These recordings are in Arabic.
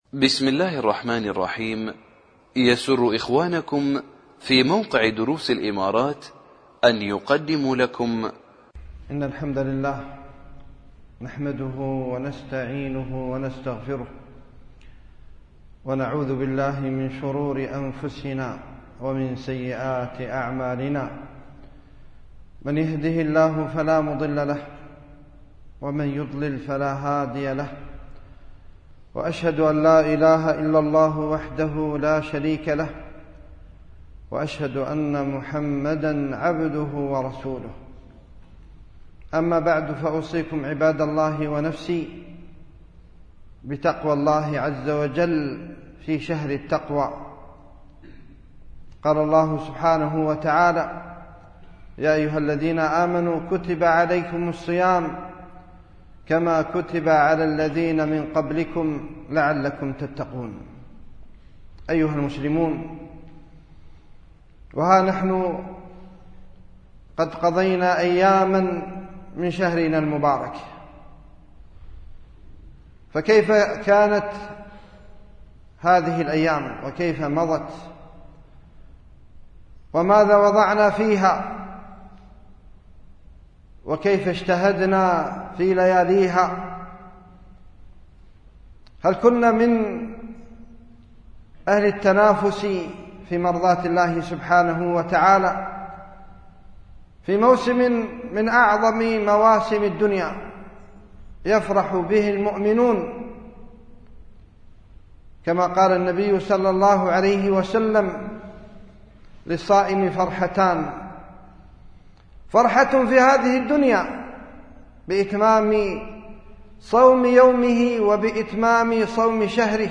بسم الله الرحمن الرحيم. يسر إخوانكم في موقع دروس الإمارات أن يقدموا لكم إن الحمد لله نحمده ونستعينه ونستغفره ونعوذ بالله من شرور أنفسنا ومن سيئات أعمالنا. من يهده الله فلا مضل له ومن يضلل فلا هادي له، وأشهد أن لا إله إلا الله وحده لا شريك له، وأشهد أن محمدًا عبده ورسوله. أما بعد، فأوصيكم عباد الله ونفسي بتقوى الله عز وجل في شهر التقوى. قال الله سبحانه وتعالى: يا أيها الذين آمنوا كتب عليكم الصيام كما كتب على الذين من قبلكم لعلكم تتقون. أيها المسلمون، وها نحن قد قضينا أياما من شهرنا المبارك، فكيف كانت هذه الأيام وكيف مضت وماذا وضعنا فيها وكيف اجتهدنا في لياليها؟ هل كنا من أهل التنافس في مرضاة الله سبحانه وتعالى في موسم من أعظم مواسم الدنيا يفرح به المؤمنون، كما قال النبي صلى الله عليه وسلم: للصائم فرحتان، فرحة في هذه الدنيا بإتمام صوم يومه وبإتمام صوم شهره،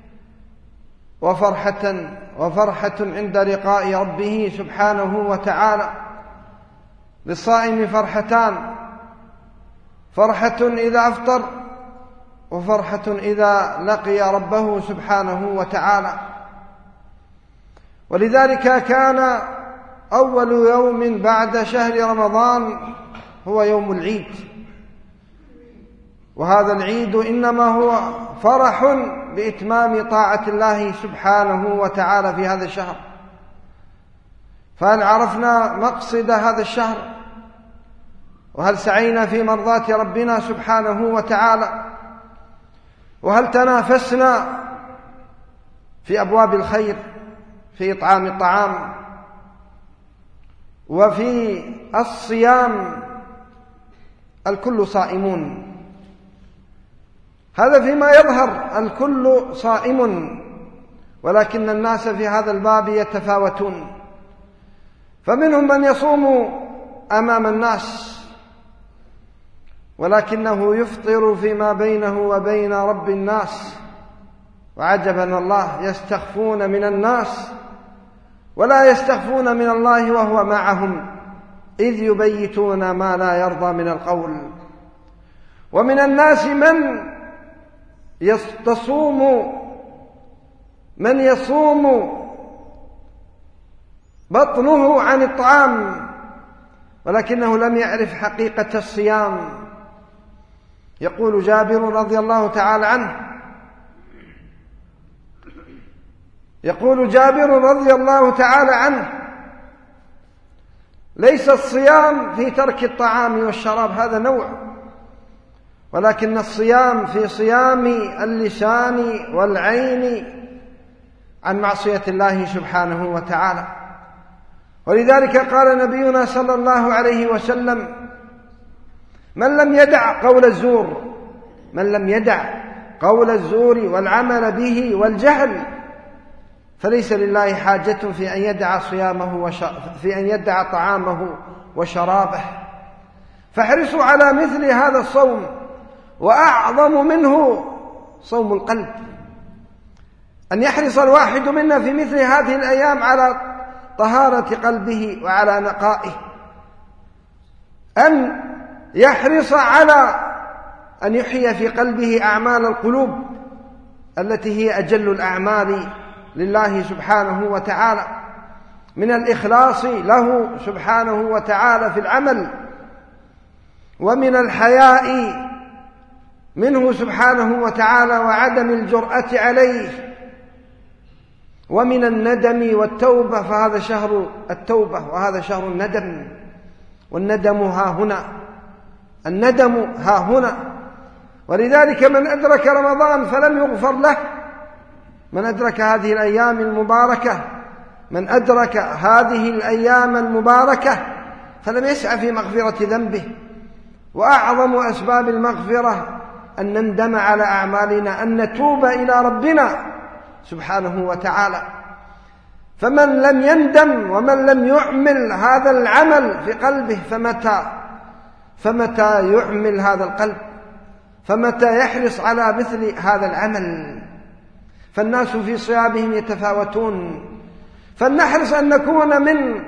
وفرحة عند لقاء ربه سبحانه وتعالى. للصائم فرحتان: فرحة إذا أفطر، وفرحة إذا لقي ربه سبحانه وتعالى. ولذلك كان أول يوم بعد شهر رمضان هو يوم العيد، وهذا العيد إنما هو فرح بإتمام طاعة الله سبحانه وتعالى في هذا الشهر. فهل عرفنا مقصد هذا الشهر؟ وهل سعينا في مرضاة ربنا سبحانه وتعالى؟ وهل تنافسنا في أبواب الخير، في إطعام الطعام وفي الصيام؟ الكل صائمون، هذا فيما يظهر، الكل صائم، ولكن الناس في هذا الباب يتفاوتون. فمنهم من يصوم أمام الناس ولكنه يفطر فيما بينه وبين رب الناس. وعجبا الله، يستخفون من الناس ولا يستخفون من الله وهو معهم إذ يبيتون ما لا يرضى من القول. ومن الناس من يصوم بطنه عن الطعام ولكنه لم يعرف حقيقة الصيام. يقول جابر رضي الله تعالى عنه: ليس الصيام في ترك الطعام والشراب، هذا نوع، ولكن الصيام في صيام اللسان والعين عن معصية الله سبحانه وتعالى. ولذلك قال نبينا صلى الله عليه وسلم: من لم يدع قول الزور والعمل به والجهل فليس لله حاجة في أن يدع طعامه وشرابه. فاحرصوا على مثل هذا الصوم، وأعظم منه صوم القلب، أن يحرص الواحد منا في مثل هذه الأيام على طهارة قلبه وعلى نقائه، أن يحرص على أن يحيي في قلبه أعمال القلوب التي هي أجل الأعمال لله سبحانه وتعالى، من الإخلاص له سبحانه وتعالى في العمل، ومن الحياء منه سبحانه وتعالى وعدم الجرأة عليه، ومن الندم والتوبة، فهذا شهر التوبة وهذا شهر الندم، والندم ها هنا، الندم ها هنا. ولذلك من أدرك رمضان فلم يغفر له، من أدرك هذه الأيام المباركة، من أدرك هذه الأيام المباركة فلم يسعى في مغفرة ذنبه. وأعظم أسباب المغفرة أن نندم على أعمالنا، أن نتوب إلى ربنا سبحانه وتعالى. فمن لم يندم ومن لم يعمل هذا العمل في قلبه فمتى يعمل هذا القلب؟ فمتى يحرص على مثل هذا العمل؟ فالناس في صيامهم يتفاوتون، فلنحرص أن نكون من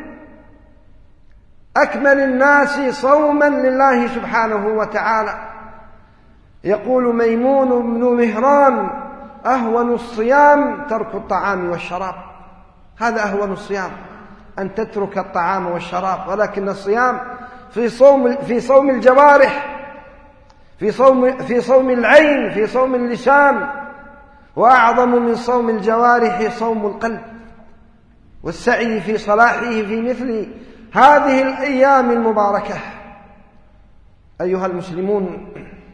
أكمل الناس صوما لله سبحانه وتعالى. يقول ميمون بن مهران: أهون الصيام ترك الطعام والشراب. هذا أهون الصيام، أن تترك الطعام والشراب، ولكن الصيام في صوم الجوارح، في صوم العين، في صوم اللسان. وأعظم من صوم الجوارح صوم القلب، والسعي في صلاحه في مثل هذه الأيام المباركة. أيها المسلمون،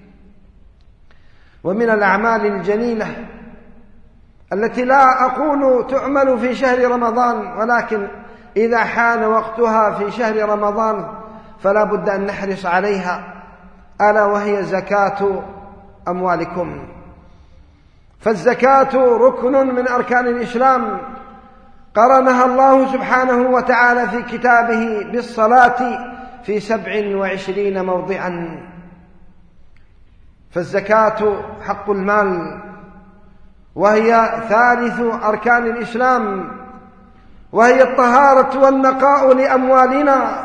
ومن الأعمال الجليلة التي لا أقول تعمل في شهر رمضان، ولكن إذا حان وقتها في شهر رمضان فلا بد أن نحرص عليها، ألا وهي زكاة أموالكم. فالزكاة ركن من أركان الإسلام، قرنها الله سبحانه وتعالى في كتابه بالصلاة في 27 موضعا. فالزكاة حق المال، وهي ثالث أركان الإسلام، وهي الطهارة والنقاء لأموالنا.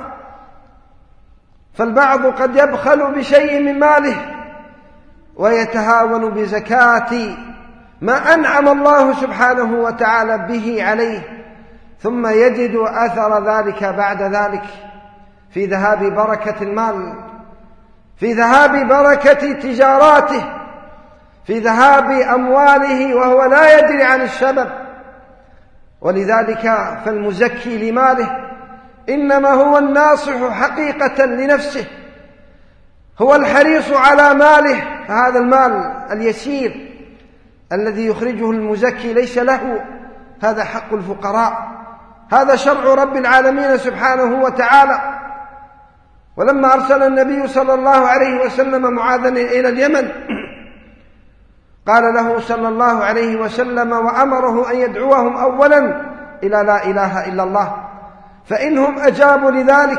فالبعض قد يبخل بشيء من ماله ويتهاون بزكاة ما أنعم الله سبحانه وتعالى به عليه، ثم يجد أثر ذلك بعد ذلك في ذهاب بركة المال، في ذهاب بركة تجاراته، في ذهاب أمواله وهو لا يدري عن السبب. ولذلك فالمزكي لماله إنما هو الناصح حقيقة لنفسه، هو الحريص على ماله. فهذا المال اليسير الذي يخرجه المزكي ليس له، هذا حق الفقراء، هذا شرع رب العالمين سبحانه وتعالى. ولما أرسل النبي صلى الله عليه وسلم معاذا إلى اليمن قال له صلى الله عليه وسلم وأمره أن يدعوهم أولا إلى لا إله إلا الله، فإنهم أجابوا لذلك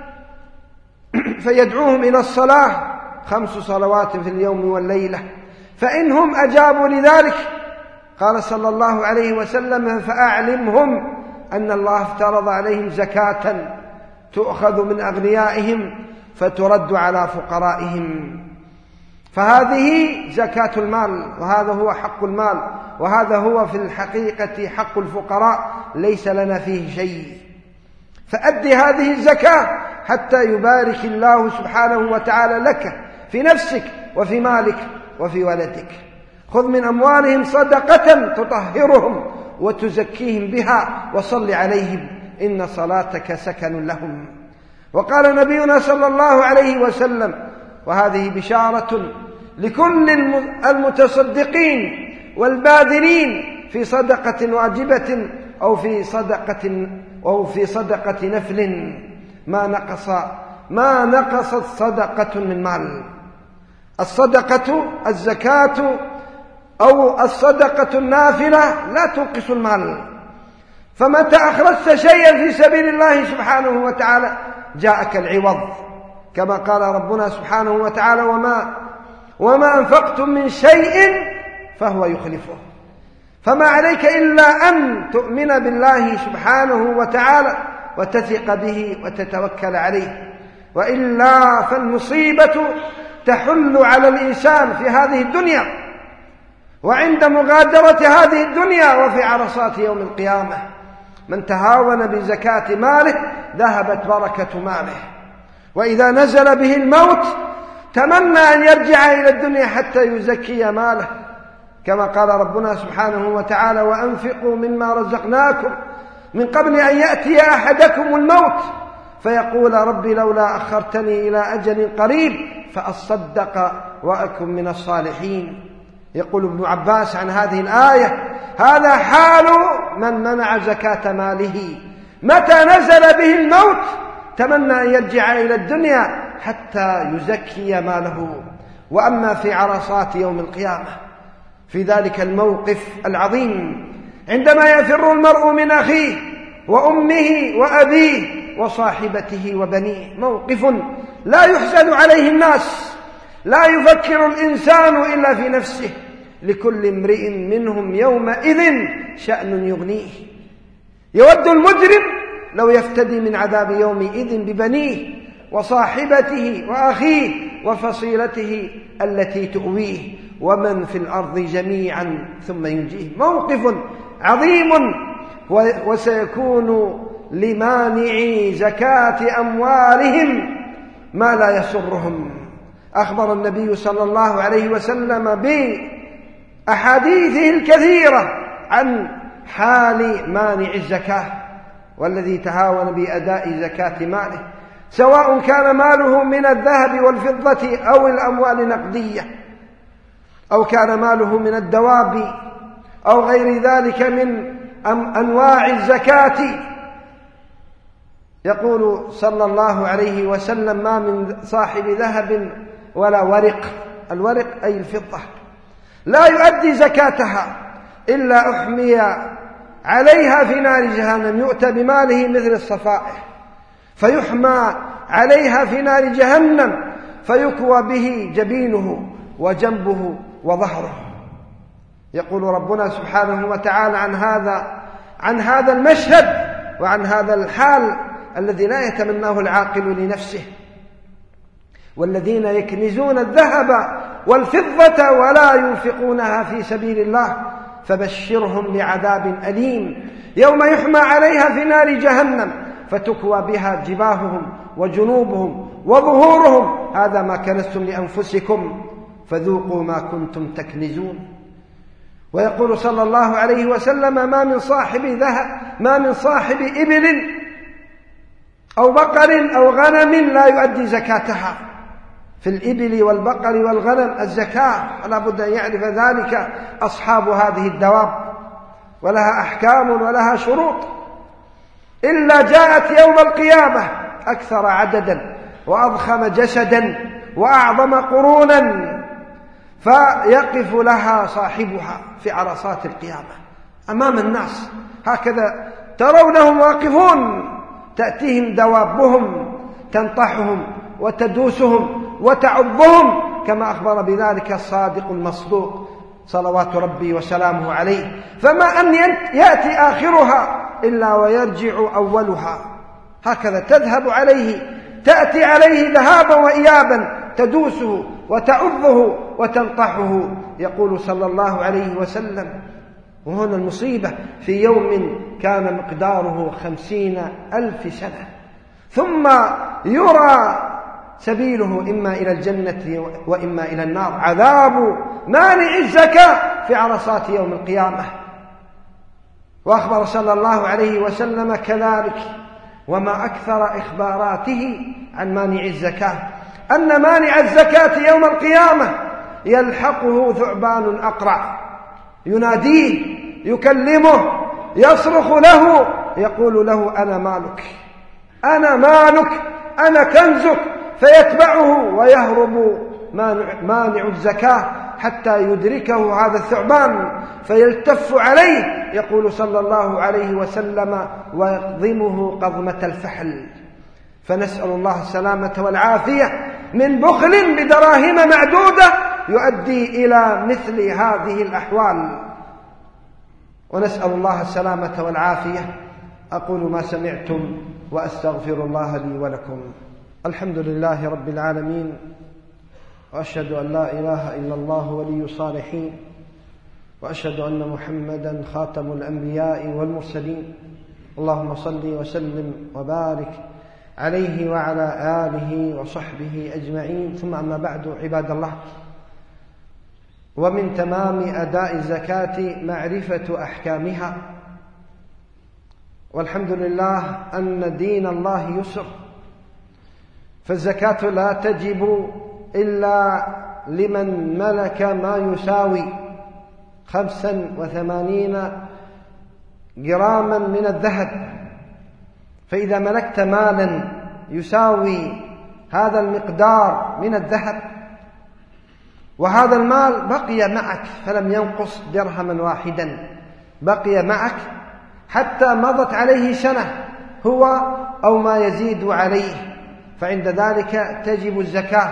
فيدعوهم إلى الصلاة 5 صلوات في اليوم والليلة، فإنهم أجابوا لذلك قال صلى الله عليه وسلم فأعلمهم أن الله افترض عليهم زكاة تؤخذ من أغنيائهم فترد على فقرائهم. فهذه زكاة المال، وهذا هو حق المال، وهذا هو في الحقيقة حق الفقراء، ليس لنا فيه شيء. فأدي هذه الزكاة حتى يبارك الله سبحانه وتعالى لك في نفسك وفي مالك وفي ولدك. خذ من أموالهم صدقة تطهرهم وتزكيهم بها وصل عليهم إن صلاتك سكن لهم. وقال نبينا صلى الله عليه وسلم، وهذه بشارة لكل المتصدقين والباذلين في صدقة واجبة أو في صدقة نفل، ما نقصت صدقة من مال. الصدقة الزكاة أو الصدقة النافلة لا تنقص المال، فمتى أخرجت شيئا في سبيل الله سبحانه وتعالى جاءك العوض، كما قال ربنا سبحانه وتعالى وما أنفقتم من شيء فهو يخلفه. فما عليك إلا أن تؤمن بالله سبحانه وتعالى وتثق به وتتوكل عليه، وإلا فالمصيبة تحل على الإنسان في هذه الدنيا وعند مغادرة هذه الدنيا وفي عرصات يوم القيامة. من تهاون بزكاة ماله ذهبت بركة ماله، وإذا نزل به الموت تمنى أن يرجع إلى الدنيا حتى يزكي ماله، كما قال ربنا سبحانه وتعالى: وأنفقوا مما رزقناكم من قبل أن يأتي أحدكم الموت فيقول ربي لولا أخرتني إلى أجل قريب فأصدق وأكن من الصالحين. يقول ابن عباس عن هذه الآية: هذا حال من منع زكاة ماله، متى نزل به الموت تمنى أن يرجع إلى الدنيا حتى يزكي ماله. وأما في عرصات يوم القيامة، في ذلك الموقف العظيم عندما يفر المرء من أخيه وأمه وأبيه وصاحبته وبنيه، موقف لا يحسد عليه الناس، لا يفكر الإنسان إلا في نفسه، لكل امرئ منهم يومئذ شأن يغنيه. يود المجرم لو يفتدي من عذاب يومئذ ببنيه وصاحبته وأخيه وفصيلته التي تؤويه ومن في الأرض جميعا ثم ينجيه. موقف عظيم، وسيكون لمانعي زكاة أموالهم ما لا يسرهم. أخبر النبي صلى الله عليه وسلم بأحاديثه الكثيرة عن حال مانع الزكاة والذي تهاون بأداء زكاة ماله، سواء كان ماله من الذهب والفضة أو الأموال النقدية، أو كان ماله من الدواب أو غير ذلك من أنواع الزكاة. يقول صلى الله عليه وسلم: ما من صاحب ذهب ولا ورق، الورق أي الفضة، لا يؤدي زكاتها إلا أحمي عليها في نار جهنم، يؤتى بماله مثل الصفائح فيحمى عليها في نار جهنم فيكوى به جبينه وجنبه وظهره. يقول ربنا سبحانه وتعالى عن هذا المشهد وعن هذا الحال الذي لا يتمناه العاقل لنفسه: والذين يكنزون الذهب والفضة ولا ينفقونها في سبيل الله فبشرهم بعذاب أليم يوم يحمى عليها في نار جهنم فتكوى بها جباههم وجنوبهم وظهورهم، هذا ما كنزتم لأنفسكم فذوقوا ما كنتم تكنزون. ويقول صلى الله عليه وسلم: ما من صاحب إبل أو بقر أو غنم لا يؤدي زكاتها. في الإبل والبقر والغنم الزكاة، فلا بد أن يعرف ذلك أصحاب هذه الدواب، ولها أحكام ولها شروط، إلا جاءت يوم القيامة أكثر عددا وأضخم جسدا وأعظم قرونا، فيقف لها صاحبها في عرصات القيامة أمام الناس، هكذا ترونهم واقفون، تأتيهم دوابهم تنطحهم وتدوسهم وتعضهم، كما أخبر بذلك الصادق المصدوق صلوات ربي وسلامه عليه. فما أن يأتي آخرها إلا ويرجع أولها، هكذا تأتي عليه ذهابا وإيابا، تدوسه وتعضه وتنطحه. يقول صلى الله عليه وسلم: وهنا المصيبة، في يوم كان مقداره 50,000 سنة، ثم يرى سبيله إما إلى الجنة وإما إلى النار. عذاب مانع الزكاة في عرصات يوم القيامة. وأخبر صلى الله عليه وسلم كذلك: وما أكثر إخباراته عن مانع الزكاة أن مانع الزكاة يوم القيامة يلحقه ثعبان أقرع يناديه، يكلمه، يصرخ له، يقول له: أنا مالك، أنا مالك، أنا كنزك، فيتبعه ويهرب مانع الزكاة حتى يدركه هذا الثعبان فيلتف عليه، يقول صلى الله عليه وسلم: ويقضمه قضمة الفحل. فنسأل الله السلامة والعافية من بخل بدراهم معدودة يؤدي إلى مثل هذه الأحوال، ونسأل الله السلامة والعافية. أقول ما سمعتم وأستغفر الله لي ولكم. الحمد لله رب العالمين، وأشهد أن لا إله إلا الله ولي الصالحين، وأشهد أن محمدا خاتم الأنبياء والمرسلين. اللهم صل وسلم وبارك عليه وعلى آله وصحبه أجمعين. ثم أما بعد، عباد الله، ومن تمام أداء الزكاة معرفة أحكامها، والحمد لله أن دين الله يسر، فالزكاة لا تجب إلا لمن ملك ما يساوي 85 جراما من الذهب. فإذا ملكت مالا يساوي هذا المقدار من الذهب، وهذا المال بقي معك فلم ينقص درهما واحدا، بقي معك حتى مضت عليه سنة هو أو ما يزيد عليه، فعند ذلك تجب الزكاة.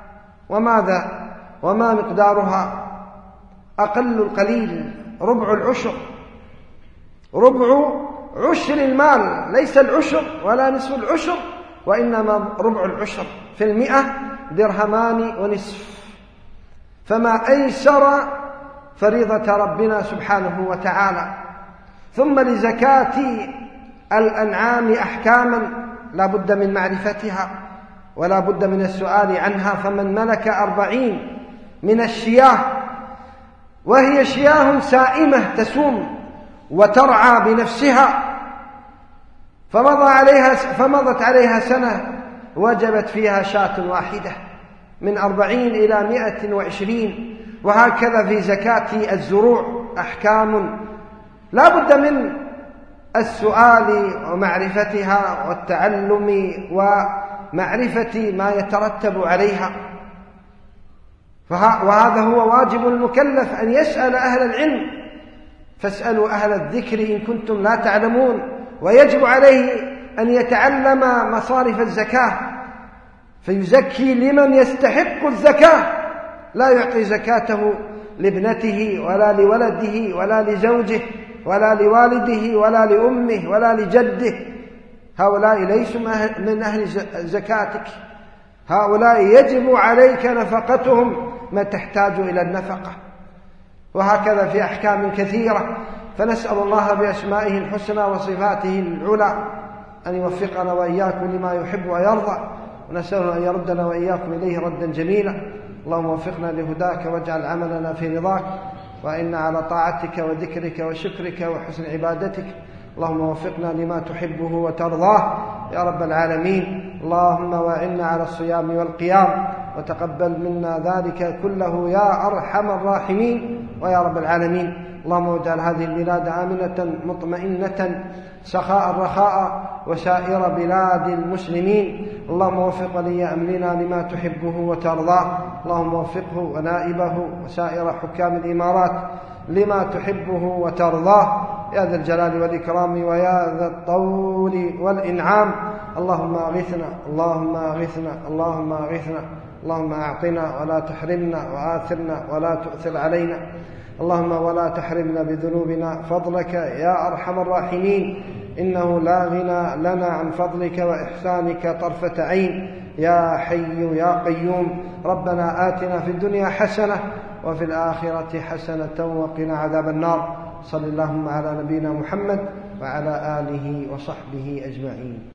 وما مقدارها؟ أقل القليل ربع العشر، ربع عشر المال، ليس العشر ولا نصف العشر، وإنما ربع العشر، في 100 درهمان ونصف. فما أيسر فريضة ربنا سبحانه وتعالى. ثم لزكاة الأنعام أحكاما لا بد من معرفتها ولا بد من السؤال عنها. فمن ملك 40 من الشياه، وهي شياه سائمة تسوم وترعى بنفسها، فمضت عليها سنة، وجبت فيها شاة واحدة، من 40 إلى 120. وهكذا في زكاة الزروع أحكام لا بد من السؤال ومعرفتها والتعلم ومعرفة ما يترتب عليها. وهذا هو واجب المكلف، أن يسأل أهل العلم، فاسألوا أهل الذكر إن كنتم لا تعلمون. ويجب عليه أن يتعلم مصارف الزكاة، فيزكي لمن يستحق الزكاة، لا يعطي زكاته لابنته ولا لولده ولا لزوجه ولا لوالده ولا لأمه ولا لجده. هؤلاء ليسوا من أهل زكاتك، هؤلاء يجب عليك نفقتهم ما تحتاج إلى النفقة. وهكذا في أحكام كثيرة. فنسأل الله بأسمائه الحسنى وصفاته العلى أن يوفقنا وإياكم لما يحب ويرضى، ونسأله أن يردنا وإياكم إليه ردا جميلا. اللهم وفقنا لهداك واجعل عملنا في رضاك، وإنا على طاعتك وذكرك وشكرك وحسن عبادتك. اللهم وفقنا لما تحبه وترضاه يا رب العالمين. اللهم وإنا على الصيام والقيام، وتقبل منا ذلك كله يا أرحم الراحمين ويا رب العالمين. اللهم واجعل هذه البلاد آمنة مطمئنة سخاء رخاء، وسائر بلاد المسلمين. اللهم وفق ولي أمرنا لما تحبه وترضاه، اللهم وفقه ونائبه وسائر حكام الإمارات لما تحبه وترضاه يا ذا الجلال والإكرام ويا ذا الطول والإنعام. اللهم أغثنا، اللهم أغثنا، اللهم أغثنا، اللهم أعطنا ولا تحرمنا، وآثرنا ولا تؤثر علينا. اللهم ولا تحرمنا بذنوبنا فضلك يا أرحم الراحمين، إنه لا غنى لنا عن فضلك وإحسانك طرفة عين يا حي يا قيوم. ربنا آتنا في الدنيا حسنة وفي الآخرة حسنة وقنا عذاب النار. صل اللهم على نبينا محمد وعلى آله وصحبه أجمعين.